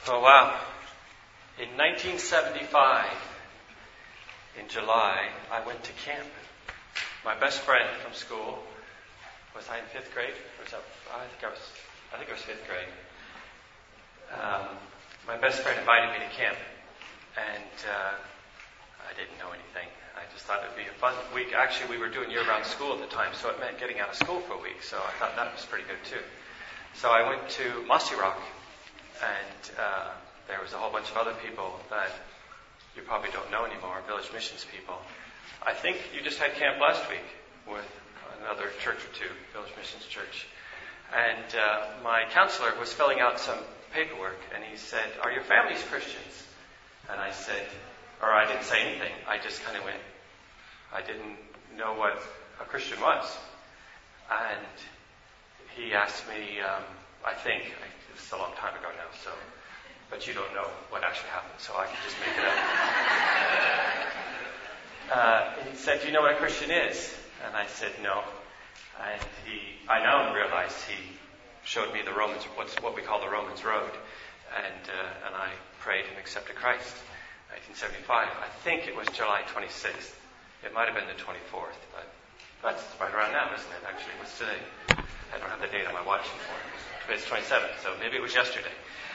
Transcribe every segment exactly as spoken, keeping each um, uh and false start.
Oh, wow. In nineteen seventy-five, in July, I went to camp. My best friend from school, was I in fifth grade? Or was that, I think I was, I think I was fifth grade. Um, my best friend invited me to camp, and uh, I didn't know anything. I just thought it would be a fun week. Actually, we were doing year-round school at the time, so it meant getting out of school for a week, so I thought that was pretty good too. So I went to Mossy Rock, and uh, there was a whole bunch of other people that you probably don't know anymore, Village Missions people. I think you just had camp last week with another church or two, Village Missions Church. And uh, my counselor was filling out some paperwork, and he said, "Are your families Christians?" And I said, or I didn't say anything. I just kind of went, I didn't know what a Christian was. And he asked me, um, I think, this is a long time ago now, so, but you don't know what actually happened, so I can just make it up. uh, he said, "Do you know what a Christian is?" And I said, "No." And he, I now realized he showed me the Romans, what's what we call the Romans Road, and uh, and I prayed and accepted Christ. nineteen seventy-five. I think it was July twenty-sixth. It might have been the twenty-fourth, but that's right around now, isn't it? Actually, it was today. I don't have the date on my watch anymore. It's twenty-seventh, so maybe it was yesterday.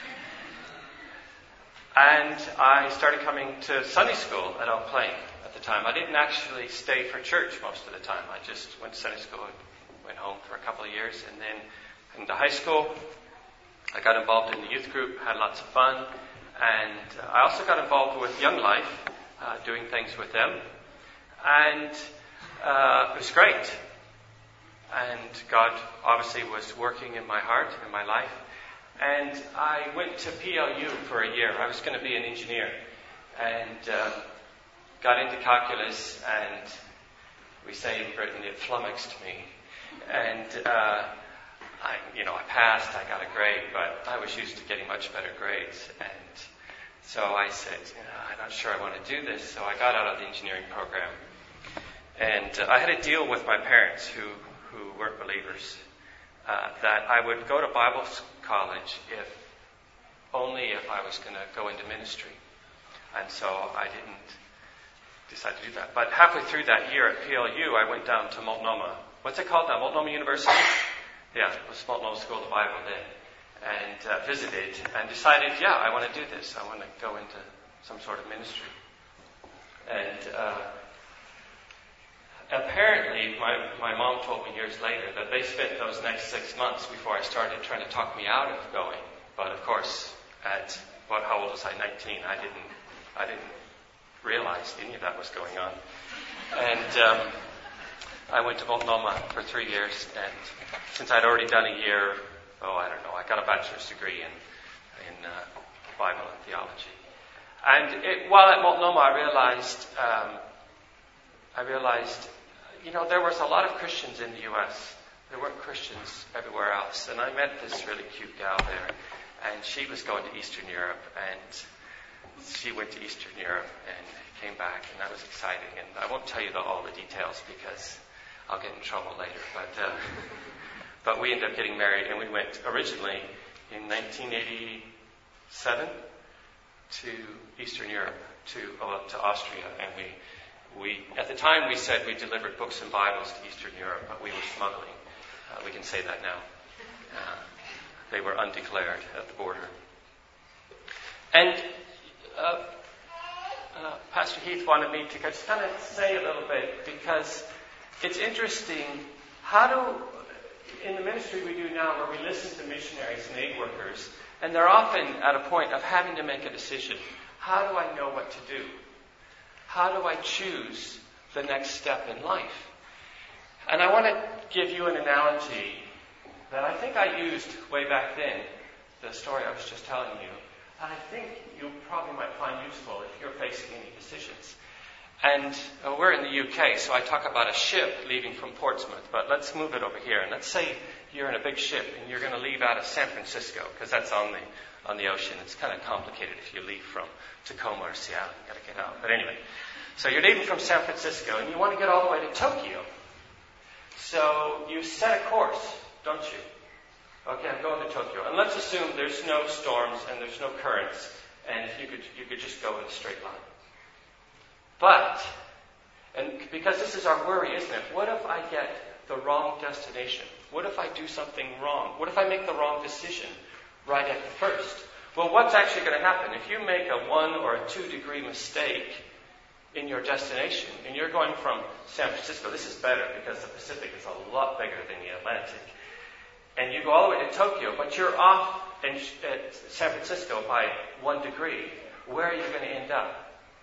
And I started coming to Sunday school at Oak Plain at the time. I didn't actually stay for church most of the time. I just went to Sunday school and went home for a couple of years. And then into high school, I got involved in the youth group, had lots of fun. And I also got involved with Young Life, uh, doing things with them. And uh, it was great. And God obviously was working in my heart, in my life. And I went to P L U for a year. I was going to be an engineer. And uh, got into calculus, and we say in Britain, it flummoxed me. And uh, I, you know, I passed, I got a grade, but I was used to getting much better grades. And so I said, you know, I'm not sure I want to do this. So I got out of the engineering program. And uh, I had a deal with my parents who, who weren't believers, uh, that I would go to Bible college if only if I was going to go into ministry. And so I didn't decide to do that. But halfway through that year at P L U, I went down to Multnomah. What's it called now? Multnomah University? Yeah, it was Multnomah School of the Bible then. And uh, visited and decided, yeah, I want to do this. I want to go into some sort of ministry. And uh, apparently, my, my mom told me years later that they spent those next six months before I started trying to talk me out of going. But of course, at, what, how old was I? nineteen. I didn't, I didn't realize any of that was going on. And um, I went to Multnomah for three years, and since I'd already done a year, oh, I don't know, I got a bachelor's degree in, in uh, Bible and theology. And it, while at Multnomah, I realized, um, I realized, you know, there was a lot of Christians in the U S. There weren't Christians everywhere else. And I met this really cute gal there, and she was going to Eastern Europe, and she went to Eastern Europe and came back, and that was exciting. And I won't tell you the, all the details because I'll get in trouble later. But uh, but we ended up getting married, and we went originally in nineteen eighty-seven to Eastern Europe, to uh, to Austria, and we. We, at the time, we said we delivered books and Bibles to Eastern Europe, but we were smuggling. Uh, we can say that now. Uh, they were undeclared at the border. And uh, uh, Pastor Heath wanted me to just kind of say a little bit, because it's interesting. How do, in the ministry we do now, where we listen to missionaries and aid workers, and they're often at a point of having to make a decision. How do I know what to do? How do I choose the next step in life? And I want to give you an analogy that I think I used way back then, the story I was just telling you. And I think you probably might find useful if you're facing any decisions. And uh, we're in the U K, so I talk about a ship leaving from Portsmouth. But let's move it over here. And let's say you're in a big ship and you're going to leave out of San Francisco, because that's on the on the ocean. It's kind of complicated if you leave from Tacoma or Seattle. You've got to get out. But anyway, so you're leaving from San Francisco and you want to get all the way to Tokyo. So you set a course, don't you? Okay, I'm going to Tokyo. And let's assume there's no storms and there's no currents, and you could you could just go in a straight line. But, and because this is our worry, isn't it? What if I get the wrong destination? What if I do something wrong? What if I make the wrong decision right at the first? Well, what's actually going to happen? If you make a one or a two degree mistake in your destination, and you're going from San Francisco, this is better because the Pacific is a lot bigger than the Atlantic, and you go all the way to Tokyo, but you're off in, at San Francisco by one degree, where are you going to end up?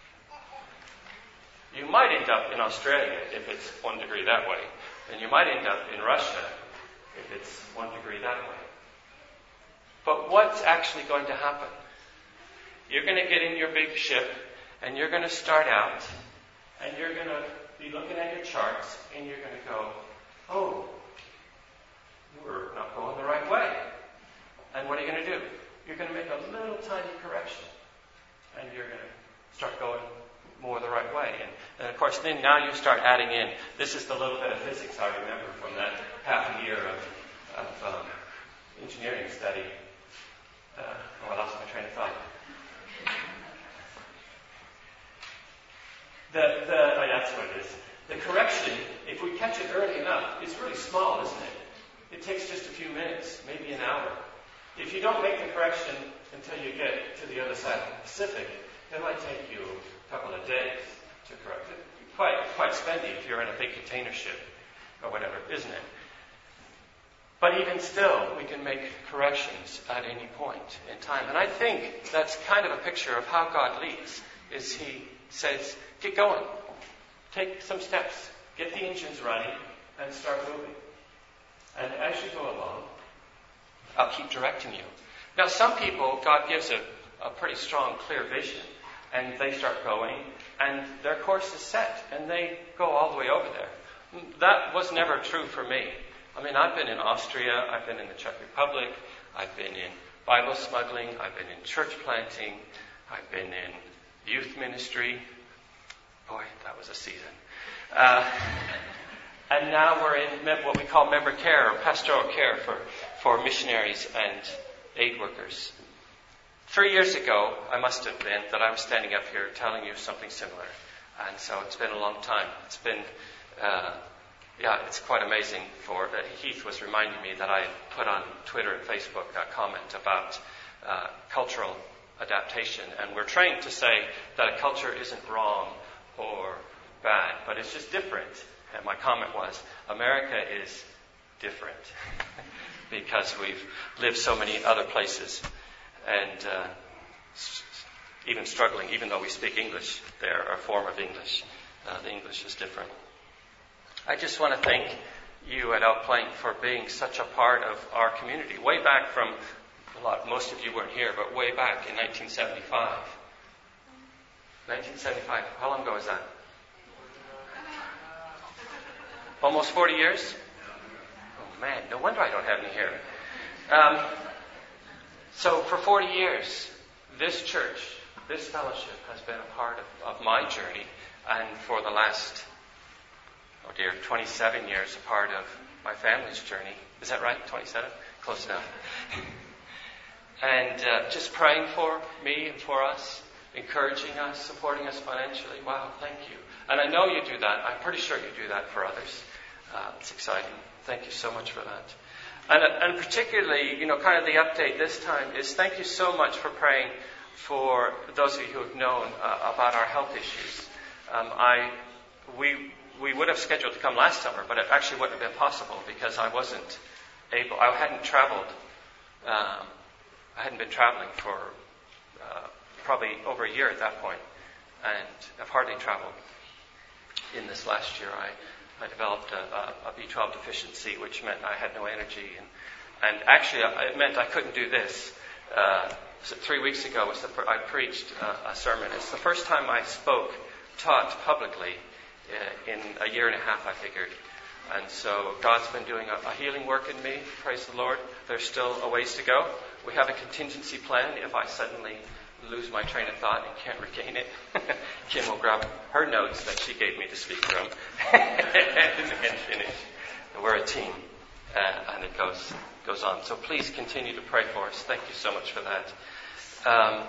You might end up in Australia if it's one degree that way, and you might end up in Russia if it's one degree that way. But what's actually going to happen? You're going to get in your big ship, and you're going to start out, and you're going to be looking at your charts, and you're going to go, oh, we're not going the right way. And what are you going to do? You're going to make a little tiny correction, and you're going to start going more the right way. And, and of course, then now you start adding in, this is the little bit of physics I remember from that half a year of, of um, engineering study. Uh, oh, I lost my train of thought. The, the, oh, yeah, that's what it is. The correction, if we catch it early enough, is really small, isn't it? It takes just a few minutes, maybe an hour. If you don't make the correction until you get to the other side of the Pacific, it might take you a couple of days to correct it. Quite, quite spendy if you're in a big container ship or whatever, isn't it? But even still, we can make corrections at any point in time. And I think that's kind of a picture of how God leads, is He says, get going. Take some steps. Get the engines running and start moving. And as you go along, I'll keep directing you. Now, some people, God gives a, a pretty strong, clear vision, and they start going, and their course is set, and they go all the way over there. That was never true for me. I mean, I've been in Austria, I've been in the Czech Republic, I've been in Bible smuggling, I've been in church planting, I've been in youth ministry. Boy, that was a season. Uh, and now we're in what we call member care or pastoral care for, for missionaries and aid workers. Three years ago, I must have been, that I was standing up here telling you something similar. And so it's been a long time. It's been, uh, yeah, it's quite amazing. For uh, Heath was reminding me that I put on Twitter and Facebook a comment about uh, cultural adaptation. And we're trained to say that a culture isn't wrong or bad, but it's just different. And my comment was, America is different because we've lived so many other places. And uh, even struggling, even though we speak English, they're a form of English. Uh, the English is different. I just want to thank you at Elk Plain for being such a part of our community. Way back from, a lot, most of you weren't here, but way back in nineteen seventy-five. nineteen seventy-five, how long ago was that? Almost forty years? Oh man, no wonder I don't have any here. Um, So for forty years, this church, this fellowship has been a part of, of my journey, and for the last, oh dear, twenty-seven years, a part of my family's journey. Is that right? twenty-seven? Close enough. And uh, just praying for me and for us, encouraging us, supporting us financially. Wow, thank you. And I know you do that. I'm pretty sure you do that for others. Uh, it's exciting. Thank you so much for that. And, and particularly, you know, kind of the update this time is thank you so much for praying for those of you who have known uh, about our health issues. Um, I, we, we would have scheduled to come last summer, but it actually wouldn't have been possible because I wasn't able. I hadn't traveled. Um, I hadn't been traveling for uh, probably over a year at that point, and I've hardly traveled. In this last year, I. I developed a, a, a B twelve deficiency, which meant I had no energy. And, and actually, it meant I couldn't do this. Uh, so three weeks ago, was the, I preached uh, a sermon. It's the first time I spoke, taught publicly uh, in a year and a half, I figured. And so God's been doing a, a healing work in me. Praise the Lord. There's still a ways to go. We have a contingency plan if I suddenly lose my train of thought and can't regain it. Kim will grab her notes that she gave me to speak from and finish. We're a team. uh, and it goes goes on. So please continue to pray for us. Thank you so much for that. Um,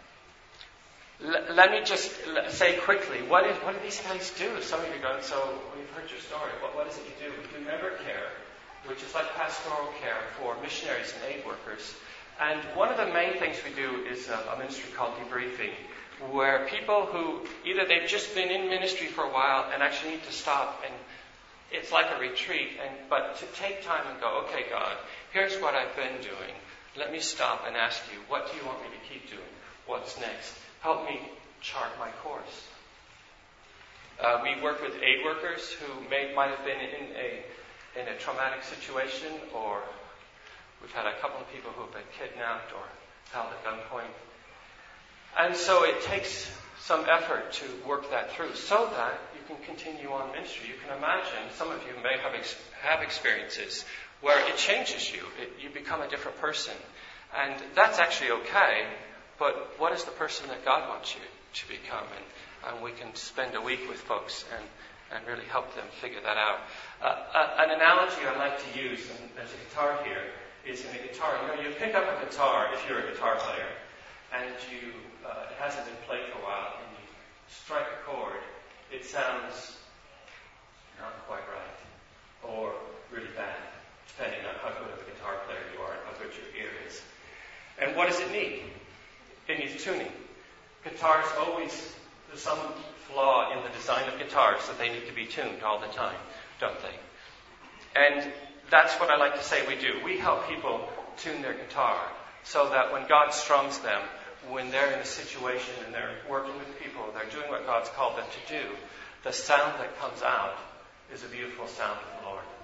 l- let me just l- say quickly, what, is, what do these guys do? Some of you are going, so we've heard your story. What, what is it you do? We do member care, which is like pastoral care for missionaries and aid workers. And one of the main things we do is a, a ministry called debriefing, where people who either they've just been in ministry for a while and actually need to stop, and it's like a retreat, and but to take time and go, okay, God, here's what I've been doing. Let me stop and ask you, what do you want me to keep doing? What's next? Help me chart my course. Uh, we work with aid workers who may might have been in a in a traumatic situation, or we've had a couple of people who have been kidnapped or held at gunpoint. And so it takes some effort to work that through so that you can continue on ministry. You can imagine, some of you may have ex- have experiences where it changes you. It, you become a different person. And that's actually okay, but what is the person that God wants you to become? And, and we can spend a week with folks and, and really help them figure that out. Uh, uh, an analogy I like to use, and there's a guitar here, is in a guitar. You know, you pick up a guitar if you're a guitar player, and you uh, it hasn't been played for a while, and you strike a chord, it sounds not quite right, or really bad, depending on how good of a guitar player you are and how good your ear is. And what does it need? It needs tuning. Guitars always, there's some flaw in the design of guitars that they need to be tuned all the time, don't they? And that's what I like to say we do. We help people tune their guitar so that when God strums them, when they're in a situation and they're working with people, they're doing what God's called them to do, the sound that comes out is a beautiful sound of the Lord.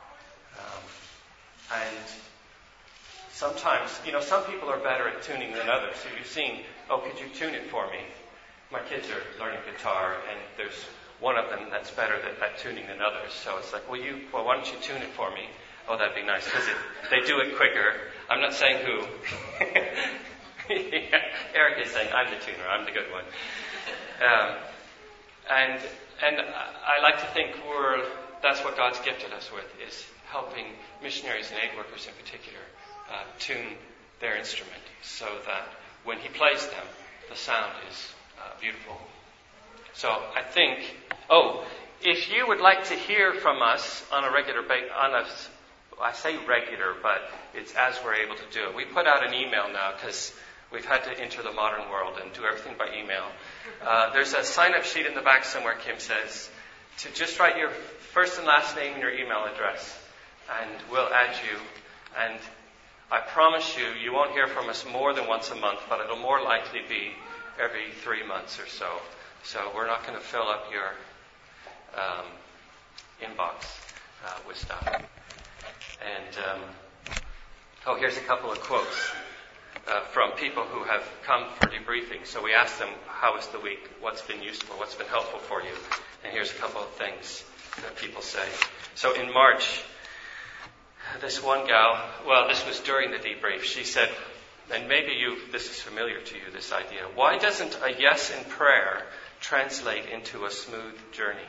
Um, and sometimes, you know, some people are better at tuning than others. So you've seen, oh, could you tune it for me? My kids are learning guitar, and there's one of them that's better at, at tuning than others. So it's like, well, you, well, why don't you tune it for me? Oh, that'd be nice, because they do it quicker. I'm not saying who. Eric is saying, I'm the tuner, I'm the good one. Um, and and I like to think we're, that's what God's gifted us with, is helping missionaries and aid workers in particular uh, tune their instrument so that when he plays them, the sound is uh, beautiful. So I think, oh, if you would like to hear from us on a regular basis, on a, I say regular, but it's as we're able to do it. We put out an email now because we've had to enter the modern world and do everything by email. Uh, there's a sign-up sheet in the back somewhere, Kim says, to just write your first and last name and your email address, and we'll add you. And I promise you, you won't hear from us more than once a month, but it'll more likely be every three months or so. So we're not going to fill up your um, inbox uh, with stuff. And, um, oh, here's a couple of quotes uh, from people who have come for debriefing. So we asked them, how was the week? What's been useful? What's been helpful for you? And here's a couple of things that people say. So in March, this one gal, well, this was during the debrief, she said, and maybe you, this is familiar to you, this idea, why doesn't a yes in prayer translate into a smooth journey?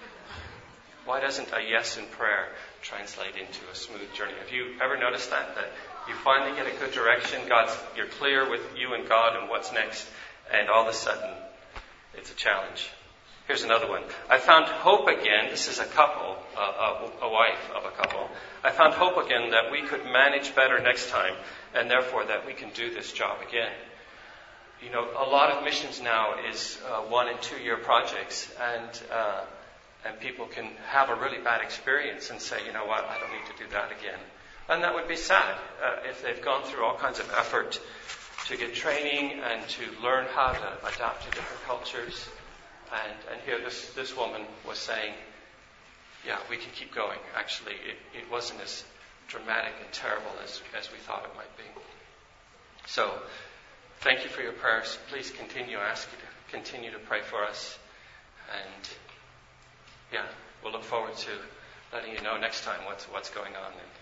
Why doesn't a yes in prayer translate into a smooth journey? Have you ever noticed that? That you finally get a good direction, God's, you're clear with you and God and what's next, and all of a sudden, it's a challenge. Here's another one. I found hope again, this is a couple, uh, a, a wife of a couple. I found hope again that we could manage better next time, and therefore that we can do this job again. You know, a lot of missions now is uh, one and two year projects, and uh, and people can have a really bad experience and say, you know what, I don't need to do that again. And that would be sad uh, if they've gone through all kinds of effort to get training and to learn how to adapt to different cultures. And, and here this, this woman was saying, yeah, we can keep going. Actually, it, it wasn't as dramatic and terrible as, as we thought it might be. So, thank you for your prayers. Please continue. I ask you to continue to pray for us. And, yeah, we'll look forward to letting you know next time what's, what's going on.